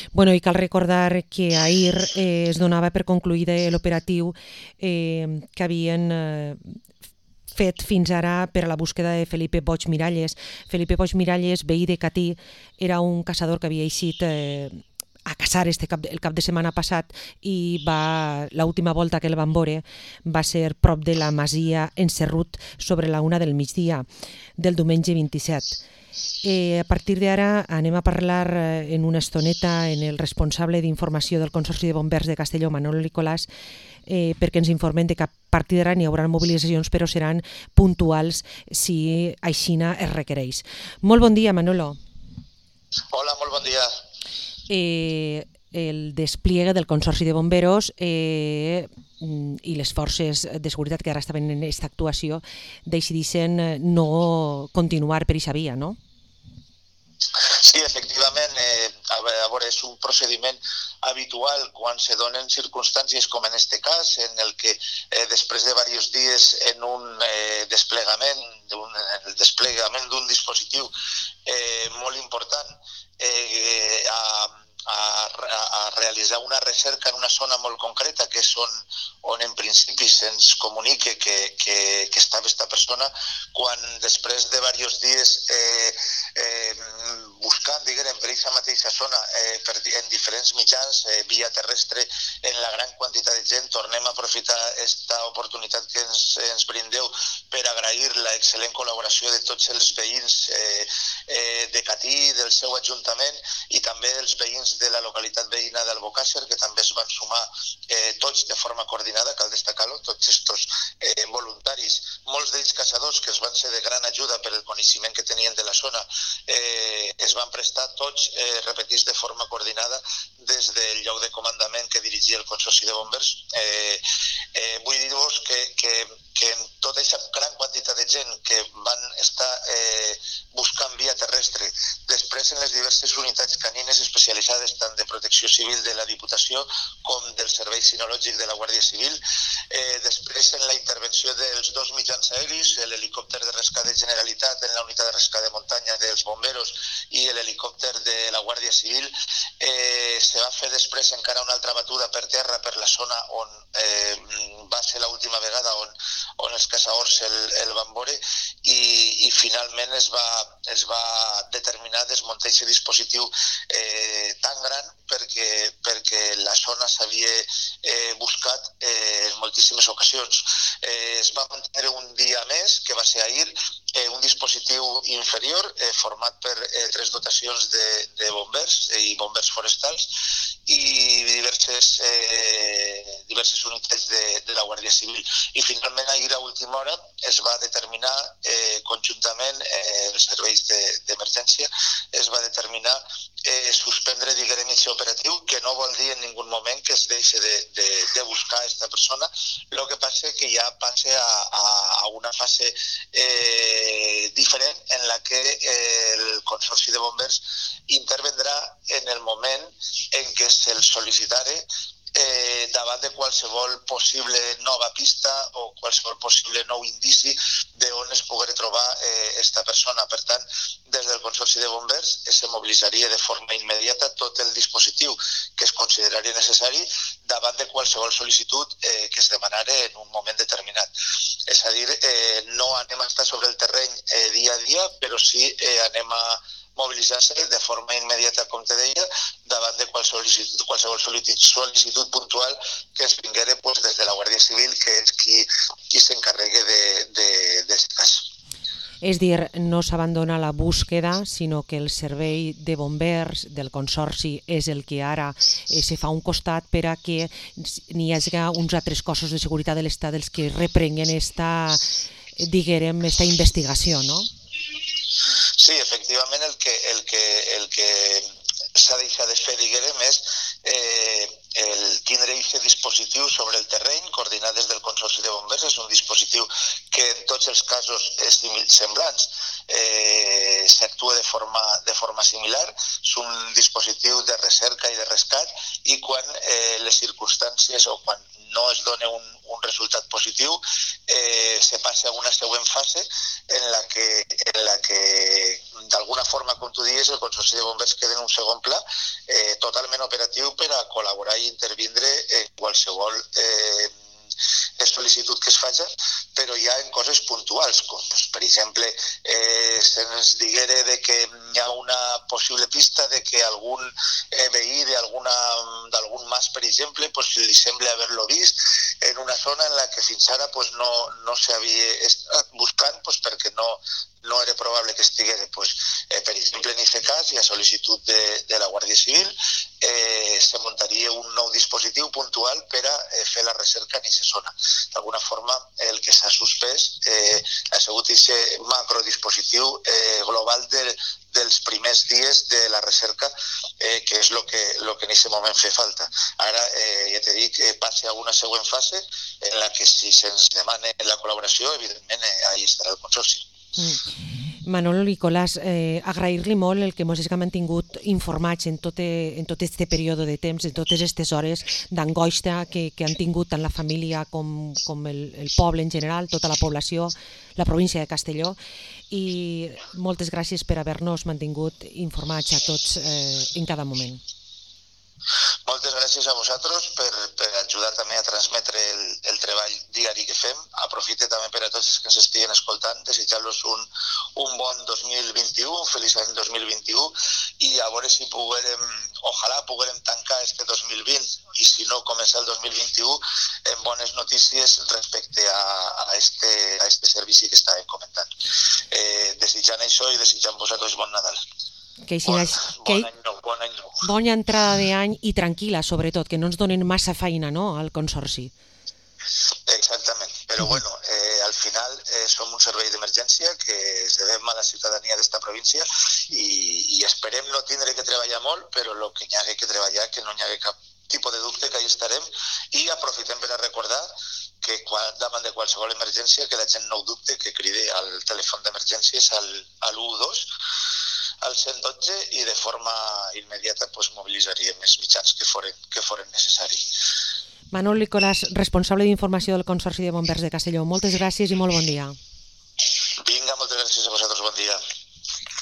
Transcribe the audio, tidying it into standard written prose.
Bueno, i cal recordar que ahir es donava per concluïda l'operatiu que havien fet fins ara per a la búsqueda de Felipe Boig Miralles. Felipe Boig Miralles, veí de Catí, era un caçador que havia eixit a caçar el cap de setmana passat i l'última volta que el van veure va ser prop de la masia en Serrut sobre la 1 del migdia del diumenge 27. A partir d'ara anem a parlar en una estoneta en el responsable d'informació del Consorci de Bombers de Castelló, Manolo Nicolàs, perquè ens informen que a partir d'ara n'hi haurà mobilitzacions, però seran puntuals si aixina es requereix. Molt bon dia, Manolo. Hola, molt bon dia. El despliegue del Consorci de Bomberos i les forces de seguretat que ara estaven en aquesta actuació decideixen no continuar per aquesta via, no? Sí, efectivament, a veure, és un procediment habitual quan se donen circumstàncies com en aquest cas, en el que després de diversos dies en un desplegament, el desplegament d'un dispositiu molt important, a realitzar una recerca en una zona molt concreta, que és on en principi se'ns comunica que estava aquesta persona, quan després de diversos dies buscant, diguem, per aquesta mateixa zona en diferents mitjans, via terrestre, en la gran quantitat de gent, tornem a aprofitar aquesta oportunitat que ens brindeu per agrair l'excel·lent col·laboració de tots els veïns de Catí, del seu ajuntament i també dels veïns de la localitat veïna d'Albocàsser, que també es van sumar tots de forma coordinada, cal destacar-ho, tots estos voluntaris, molts d'ells caçadors que es van ser de gran ajuda per el coneixement que tenien de la zona, es van prestar tots, repetits, de forma coordinada des del lloc de comandament que dirigia el Consorci de Bombers. Vull dir-vos que en tota aquesta gran quantitat de gent que van estar buscant via terrestre, després en les diverses unitats canines especialitzades tant de Protecció Civil de la Diputació com del Servei Sinològic de la Guàrdia Civil, després en la intervenció dels dos mitjans aeris, l'helicòpter de rescat de Generalitat en la unitat de rescat de muntanya dels bomberos i l'helicòpter de la Guàrdia Civil, se va fer després encara una altra batuda per terra per la zona on va ser l'última vegada on els caçadors el van veure i finalment es va determinar desmuntar aquest dispositiu tan gran perquè la zona s'havia buscat en moltíssimes ocasions. Es va mantenir un dia més, que va ser ahir, un dispositiu inferior format per 3 dotacions de bombers i bombers forestals i diverses unitats de la Guàrdia Civil. I finalment ahir a última hora es va determinar conjuntament els serveis d'emergència, es va determinar suspendre, diguem, aquest operatiu, que no vol dir en ningú moment que es deixi de buscar aquesta persona. El que passa és que ja passa a una fase diferent en la que el Consorci de Bombers intervendrà en el moment en què se'l sol·licitara davant de qualsevol possible nova pista o qualsevol possible nou indici d'on es poguera trobar aquesta persona. Per tant, des del Consorci de Bombers se mobilitzaria de forma immediata tot el dispositiu que es consideraria necessari davant de qualsevol sol·licitud que es demanara en un moment determinat. És a dir, no anem a estar sobre el terreny dia a dia, però sí anem a mobilitzar-se de forma immediata, com te deia, davant de qualsevol sol·licitud puntual que es vinguera des de la Guàrdia Civil, que és qui s'encarrega d'aquest cas. És dir, no s'abandona la búsqueda, sinó que el servei de bombers del Consorci és el que ara se fa un costat per a que n'hi hagi uns altres cossos de seguretat de l'Estat els que reprenguen esta investigació, no? Sí, efectivament el que s'ha deixat de fer, diguem, és el tindre aquest dispositiu sobre el terreny coordinat des del Consorci de Bombers. És un dispositiu que en tots els casos és semblants s'actua de forma similar. És un dispositiu de recerca i de rescat, i quan les circumstàncies o quan no es dona un resultat positiu, se passa a una següent fase en la que d'alguna forma, com tu dius, el Consorci de Bombers queda en un segon pla, totalment operatiu per a col·laborar i intervindre en qualsevol sol·licitud que es faci, però ja en coses puntuals, com per exemple se'ns diguera que hi ha una possible pista de que algun veí d'algun mas, per exemple, li sembla haver-lo vist en una zona en la que fins ara no s'havia estat buscant perquè no era probable que estiguera. Per exemple, en aquest cas, i a sol·licitud de la Guàrdia Civil, se muntaria un nou dispositiu puntual per a fer la recerca en aquesta zona. D'alguna forma, el que s'ha suspès ha sigut aquest macrodispositiu global dels primers dies de la recerca, que és el que en aquest moment fa falta. Ara, ja t'he dit, passa a una següent fase en la que si se'ns demana la col·laboració, evidentment, ahí estarà el Consorci. Manolo Nicolàs, agrair-li molt el que mos hagi mantingut informats en tot este període de temps, en totes aquestes hores d'angoixa que han tingut tant la família com el poble en general, tota la població, la província de Castelló, i moltes gràcies per haver-nos mantingut informats a tots en cada moment. Moltes gràcies a vosaltres per ajudar també a transmetre el treball diari que fem. Aprofite també per a tots els que ens estiguen escoltant, desitjar-los un bon 2021, un feliç any 2021, i a veure si ojalà poguérem tancar este 2020 i si no començar el 2021 en bones notícies respecte a este servici que estàvem comentant. Desitjant això i desitjant vosaltres bon Nadal. Bon any nou. Bona entrada d'any i tranquil·la, sobretot, que no ens donen massa feina, no?, al Consorci. Exactament, però bueno, al final som un servei d'emergència que es devem a la ciutadania d'esta província i esperem no tindre que treballar molt, però el que hi hagi que treballar, que no hi hagi cap tipus de dubte, que hi estarem, i aprofitem per a recordar que davant de qualsevol emergència que la gent no ho dubte, que cridi al telèfon d'emergències al 112, al 112, i de forma immediata mobilitzaríem els mitjans que foren necessaris. Manolo Nicolàs, responsable d'informació del Consorci de Bombers de Castelló, moltes gràcies i molt bon dia.